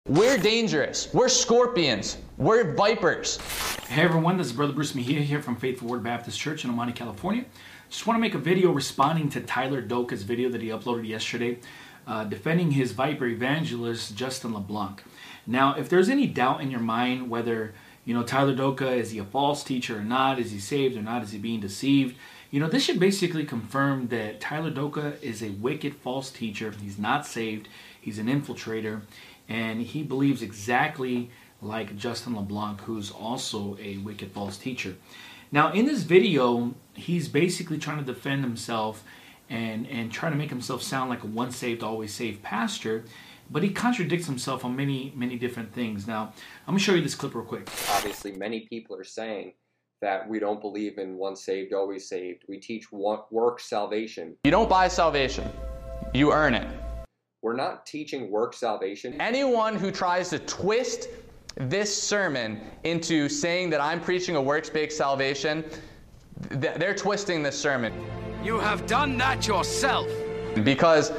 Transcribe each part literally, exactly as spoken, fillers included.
We're dangerous. We're scorpions. We're vipers. Hey everyone, this is Brother Bruce Mejia here from Faithful Word Baptist Church in Omani, California. Just want to make a video responding to Tyler Doka's video that he uploaded yesterday, uh, defending his Viper evangelist, Justin LeBlanc. Now, if there's any doubt in your mind whether, you know, Tyler Doka, is he a false teacher or not? Is he saved or not? Is he being deceived? You know, this should basically confirm that Tyler Doka is a wicked false teacher. He's not saved. He's an infiltrator. And he believes exactly like Justin LeBlanc, who's also a wicked false teacher. Now, in this video, he's basically trying to defend himself and, and trying to make himself sound like a once saved, always saved pastor. But he contradicts himself on many, many different things. Now, I'm going to show you this clip real quick. Obviously, many people are saying that we don't believe in once saved, always saved. We teach work salvation. You don't buy salvation. You earn it. We're not teaching work salvation. Anyone who tries to twist this sermon into saying that I'm preaching a works-based salvation, they're twisting this sermon. You have done that yourself. Because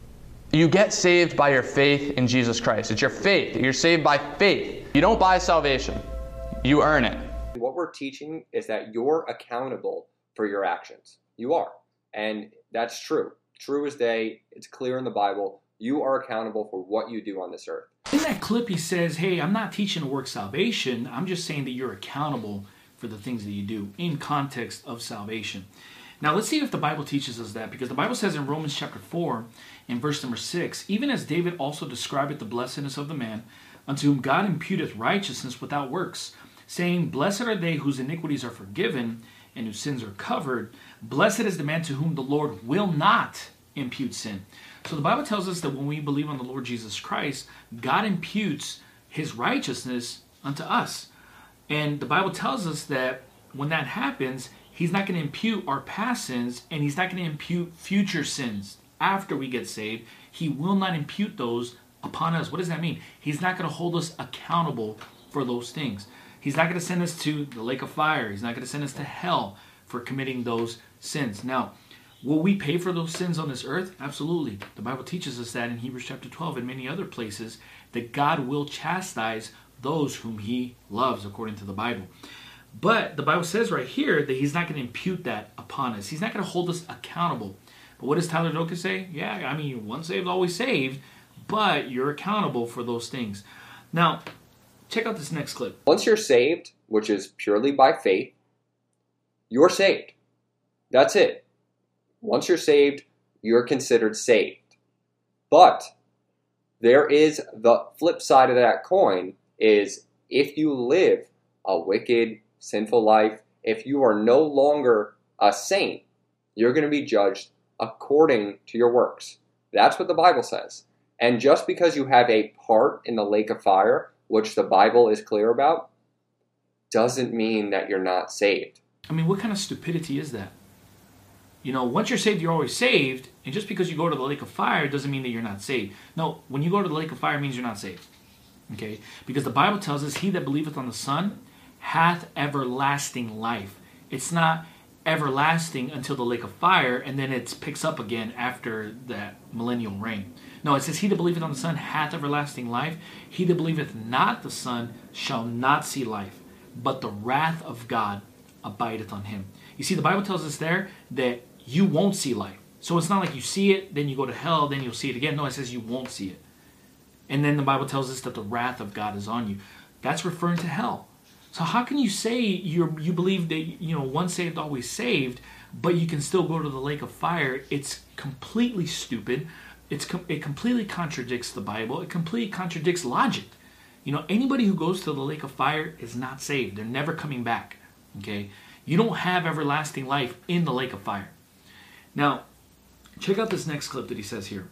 you get saved by your faith in Jesus Christ. It's your faith. You're saved by faith. You don't buy salvation. You earn it. What we're teaching is that you're accountable for your actions. You are. And that's true. True as day. It's clear in the Bible. You are accountable for what you do on this earth. In that clip, he says, hey, I'm not teaching to work salvation. I'm just saying that you're accountable for the things that you do in context of salvation. Now, let's see if the Bible teaches us that, because the Bible says in Romans chapter four, in verse number six, even as David also describeth the blessedness of the man, unto whom God imputeth righteousness without works, saying, blessed are they whose iniquities are forgiven, and whose sins are covered. Blessed is the man to whom the Lord will not impute sin. So the Bible tells us that when we believe on the Lord Jesus Christ, God imputes his righteousness unto us. And the Bible tells us that when that happens, he's not going to impute our past sins, and he's not going to impute future sins after we get saved. He will not impute those upon us. What does that mean? He's not going to hold us accountable for those things. He's not going to send us to the lake of fire. He's not going to send us to hell for committing those sins. Now, will we pay for those sins on this earth? Absolutely. The Bible teaches us that in Hebrews chapter twelve and many other places, that God will chastise those whom he loves, according to the Bible. But the Bible says right here that he's not going to impute that upon us. He's not going to hold us accountable. But what does Tyler Doka say? Yeah, I mean, once saved, always saved, but you're accountable for those things. Now, check out this next clip. Once you're saved, which is purely by faith, you're saved. That's it. Once you're saved, you're considered saved. But there is the flip side of that coin is if you live a wicked, sinful life, if you are no longer a saint, you're going to be judged according to your works. That's what the Bible says. And just because you have a part in the lake of fire, which the Bible is clear about, doesn't mean that you're not saved. I mean, what kind of stupidity is that? You know, once you're saved, you're always saved. And just because you go to the lake of fire doesn't mean that you're not saved. No, when you go to the lake of fire, it means you're not saved. Okay? Because the Bible tells us, he that believeth on the Son hath everlasting life. It's not everlasting until the lake of fire, and then it picks up again after that millennial reign. No, it says, he that believeth on the Son hath everlasting life. He that believeth not the Son shall not see life, but the wrath of God abideth on him. You see, the Bible tells us there that you won't see life. So it's not like you see it, then you go to hell, then you'll see it again. No, it says you won't see it. And then the Bible tells us that the wrath of God is on you. That's referring to hell. So how can you say you you believe that, you know, once saved, always saved, but you can still go to the lake of fire? It's completely stupid. It's it completely contradicts the Bible. It completely contradicts logic. You know, anybody who goes to the lake of fire is not saved. They're never coming back. Okay? You don't have everlasting life in the lake of fire. Now, check out this next clip that he says here.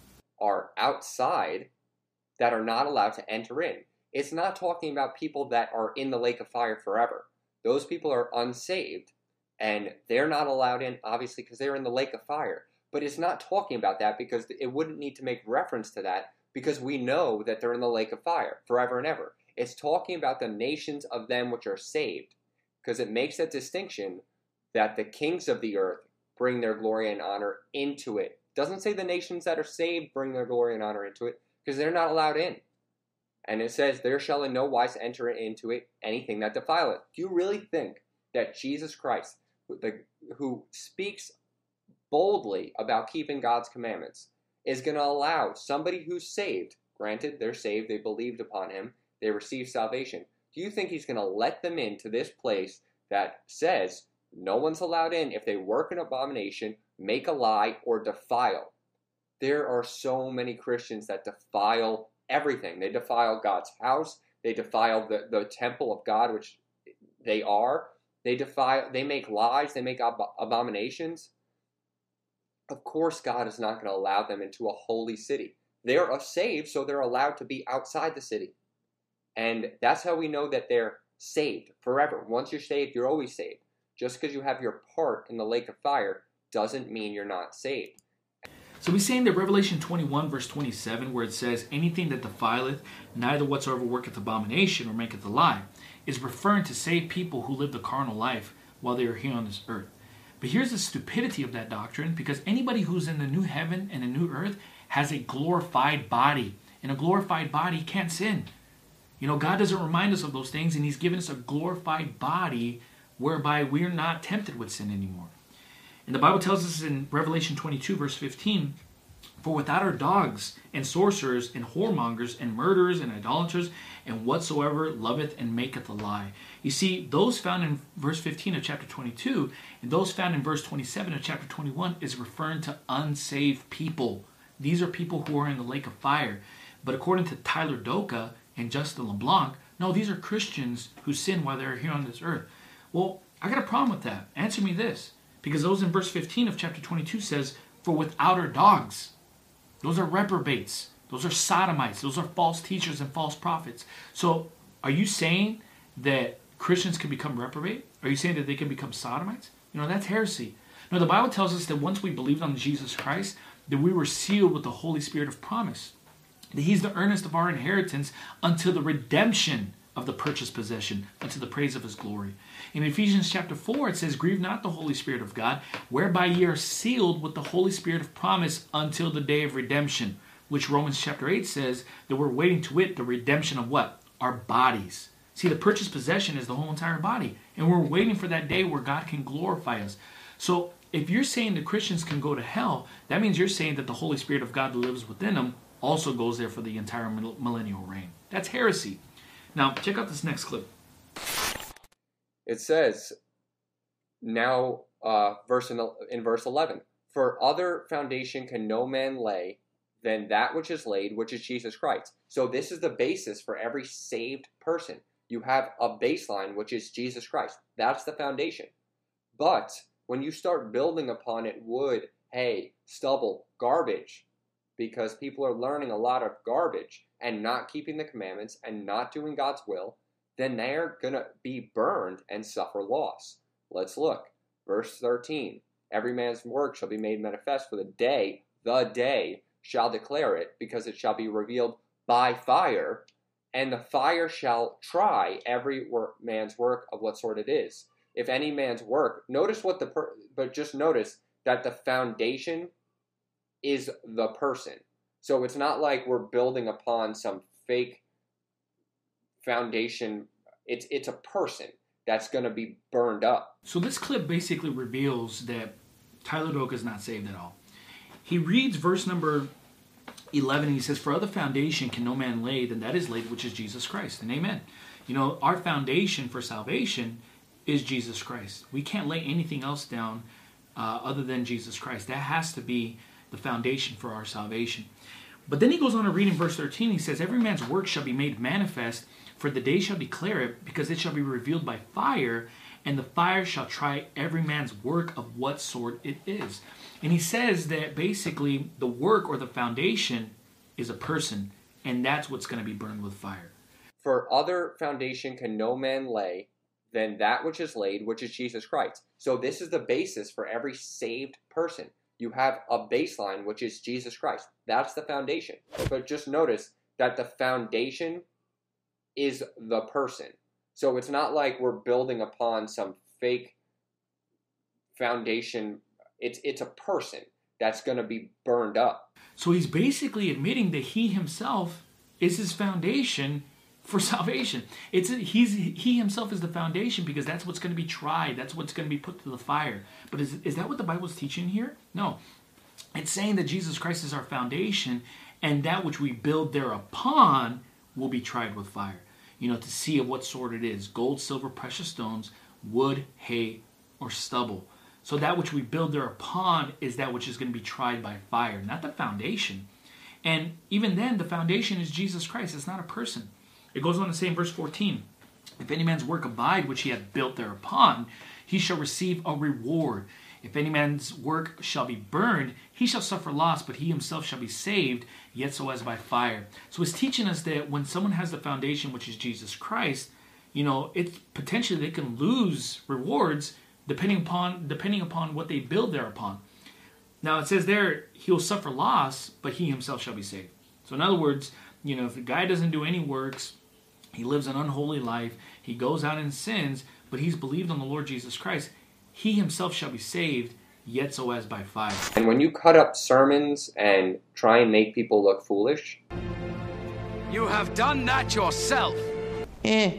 Are outside that are not allowed to enter in. It's not talking about people that are in the lake of fire forever. Those people are unsaved, and they're not allowed in, obviously, because they're in the lake of fire. But it's not talking about that, because it wouldn't need to make reference to that, because we know that they're in the lake of fire forever and ever. It's talking about the nations of them which are saved, because it makes that distinction that the kings of the earth bring their glory and honor into it. It doesn't say the nations that are saved bring their glory and honor into it, because they're not allowed in. And it says, there shall in no wise enter into it anything that defileth. Do you really think that Jesus Christ, the, who speaks boldly about keeping God's commandments, is going to allow somebody who's saved, granted they're saved, they believed upon him, they received salvation, do you think he's going to let them into this place that says no one's allowed in if they work an abomination, make a lie, or defile? There are so many Christians that defile everything. They defile God's house. They defile the, the temple of God, which they are. They defile, they make lies. They make ab- abominations. Of course, God is not going to allow them into a holy city. They're saved, so they're allowed to be outside the city. And that's how we know that they're saved forever. Once you're saved, you're always saved. Just because you have your part in the lake of fire doesn't mean you're not saved. So we say in the Revelation twenty-one, verse twenty-seven, where it says, anything that defileth, neither whatsoever worketh abomination or maketh a lie, is referring to saved people who live the carnal life while they are here on this earth. But here's the stupidity of that doctrine, because anybody who's in the new heaven and the new earth has a glorified body. And a glorified body can't sin. You know, God doesn't remind us of those things, and he's given us a glorified body whereby we're not tempted with sin anymore. And the Bible tells us in Revelation twenty-two, verse fifteen, for without our dogs and sorcerers and whoremongers and murderers and idolaters and whatsoever loveth and maketh a lie. You see, those found in verse fifteen of chapter twenty-two and those found in verse twenty-seven of chapter twenty-one is referring to unsaved people. These are people who are in the lake of fire. But according to Tyler Doka and Justin LeBlanc, no, these are Christians who sin while they're here on this earth. Well, I got a problem with that. Answer me this. Because those in verse fifteen of chapter twenty-two says, for without our dogs. Those are reprobates. Those are sodomites. Those are false teachers and false prophets. So are you saying that Christians can become reprobate? Are you saying that they can become sodomites? You know, that's heresy. No, the Bible tells us that once we believed on Jesus Christ, that we were sealed with the Holy Spirit of promise. That he's the earnest of our inheritance until the redemption of the purchased possession, unto the praise of his glory. In Ephesians chapter four, it says, grieve not the Holy Spirit of God, whereby ye are sealed with the Holy Spirit of promise until the day of redemption, which Romans chapter eight says that we're waiting to wit the redemption of what? Our bodies. See, the purchased possession is the whole entire body, and we're waiting for that day where God can glorify us. So if you're saying that Christians can go to hell, that means you're saying that the Holy Spirit of God that lives within them also goes there for the entire millennial reign. That's heresy. Now, check out this next clip. It says, now, uh, verse in, in verse eleven, for other foundation can no man lay than that which is laid, which is Jesus Christ. So this is the basis for every saved person. You have a baseline, which is Jesus Christ. That's the foundation. But when you start building upon it wood, hay, stubble, garbage, because people are learning a lot of garbage and not keeping the commandments and not doing God's will, then they're going to be burned and suffer loss. Let's look. Verse thirteen. Every man's work shall be made manifest, for the day, the day, shall declare it, because it shall be revealed by fire, and the fire shall try every work, man's work of what sort it is. If any man's work, notice what the, per, but just notice that the foundation is the person. So it's not like we're building upon some fake foundation. It's it's a person that's going to be burned up. So this clip basically reveals that Tyler Doka is not saved at all. He reads verse number eleven and he says, for other foundation can no man lay than that is laid, which is Jesus Christ. And amen. You know, our foundation for salvation is Jesus Christ. We can't lay anything else down uh, other than Jesus Christ. That has to be the foundation for our salvation. But then he goes on to read in verse thirteen, he says, every man's work shall be made manifest, for the day shall declare it, because it shall be revealed by fire, and the fire shall try every man's work of what sort it is. And he says that basically the work or the foundation is a person, and that's what's going to be burned with fire. For other foundation can no man lay than that which is laid, which is Jesus Christ. So this is the basis for every saved person. You have a baseline, which is Jesus Christ. That's the foundation. But just notice that the foundation is the person. So it's not like we're building upon some fake foundation. It's it's a person that's going to be burned up. So he's basically admitting that he himself is his foundation for salvation. It's he's he himself is the foundation because that's what's going to be tried. That's what's going to be put to the fire. But is is that what the Bible's teaching here? No. It's saying that Jesus Christ is our foundation, and that which we build thereupon will be tried with fire. You know, to see of what sort it is: gold, silver, precious stones, wood, hay, or stubble. So that which we build thereupon is that which is going to be tried by fire, not the foundation. And even then, the foundation is Jesus Christ. It's not a person. It goes on to say in verse fourteen, if any man's work abide which he hath built thereupon, he shall receive a reward. If any man's work shall be burned, he shall suffer loss, but he himself shall be saved, yet so as by fire. So it's teaching us that when someone has the foundation, which is Jesus Christ, you know, it's potentially they can lose rewards depending upon depending upon what they build thereupon. Now it says there, he'll suffer loss, but he himself shall be saved. So in other words, you know, if the guy doesn't do any works, he lives an unholy life, he goes out and sins, but he's believed on the Lord Jesus Christ, he himself shall be saved, yet so as by fire. And when you cut up sermons and try and make people look foolish, You have done that yourself. Eh.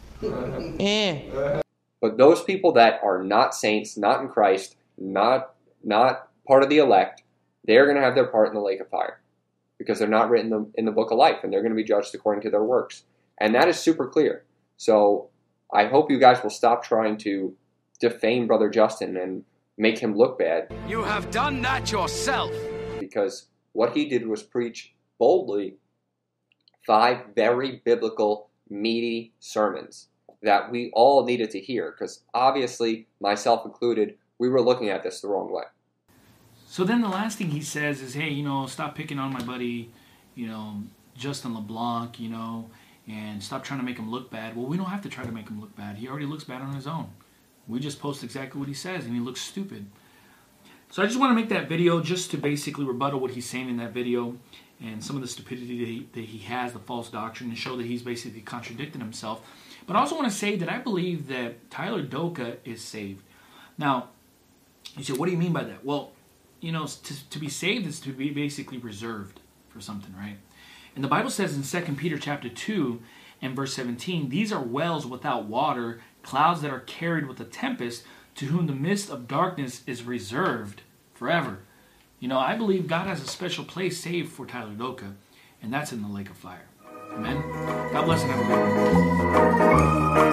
Eh. but those people that are not saints, not in Christ, not not part of the elect, they're going to have their part in the lake of fire because they're not written in the book of life, and they're going to be judged according to their works. And that is super clear. So I hope you guys will stop trying to defame Brother Justin and make him look bad. You have done that yourself. Because what he did was preach boldly five very biblical, meaty sermons that we all needed to hear. Because obviously, myself included, we were looking at this the wrong way. So then the last thing he says is, hey, you know, stop picking on my buddy, you know, Justin LeBlanc, you know, and stop trying to make him look bad. Well, we don't have to try to make him look bad. He already looks bad on his own. We just post exactly what he says, and he looks stupid. So I just want to make that video just to basically rebuttal what he's saying in that video and some of the stupidity that he, that he has, the false doctrine, and show that he's basically contradicting himself. But I also want to say that I believe that Tyler Doka is saved. Now, you say, what do you mean by that? Well, you know, to, to be saved is to be basically reserved for something, right? And the Bible says in Second Peter chapter two and verse seventeen, these are wells without water, clouds that are carried with a tempest, to whom the mist of darkness is reserved forever. You know, I believe God has a special place saved for Tyler Doka, and that's in the lake of fire. Amen? God bless and have a good one.